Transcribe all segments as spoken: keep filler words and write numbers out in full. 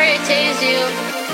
it tease you.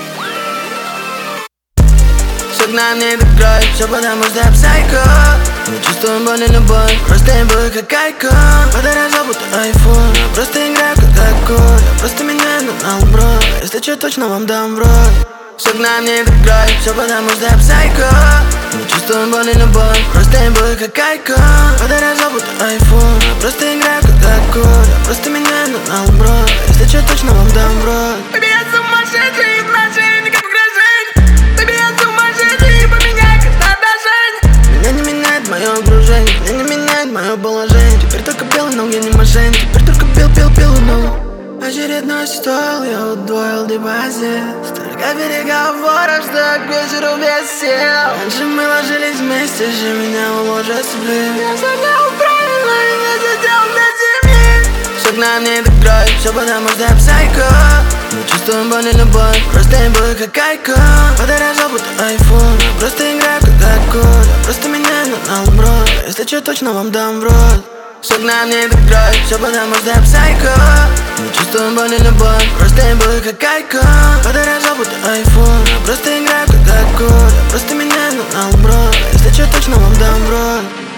Все к нам не докроет, все потому что я псайко. Мы чувствуем боль и любовь, просто им бой как айко. Подорожал будто айфон, я просто играю как такой. Я просто меняю на албро, если че точно вам дам в рот. Все к нам не докроет, все потому что я псайко. Мы чувствуем боль и любовь, просто им бой как айко. Подорожал будто айфон, я просто играю как такой. Я просто меняю на албро, если че точно вам дам в рот. Baby, я сумасшедший, отношения как угрожение. Baby, я сумасшедший, поменяй, как надо жить. Меня не меняет мое окружение, меня не меняет мое положение. Теперь только белый, но я не мошенник. Теперь только пил, пил, пил, но очередной ствол, я удвоил депозит. Столько переговоров, что к вечеру без сил. Раньше мы ложились вместе, же меня уложат сплив. Я согнал правильно и не сидел на семье. Все к нам не докроет, все потому что я псайко. Мы чувствуем боль и любовь, просто им бой как айко. Подорожал будто айфон, я просто играю как такой. Я просто меняю на албро, если че точно вам дам в рот. Все к нам не докроет, все потому что я псайко. Мы чувствуем боль и любовь, просто им бой как айко. Подорожал будто айфон, я просто играю как такой. Я просто меняю на албро, если че точно вам дам в рот.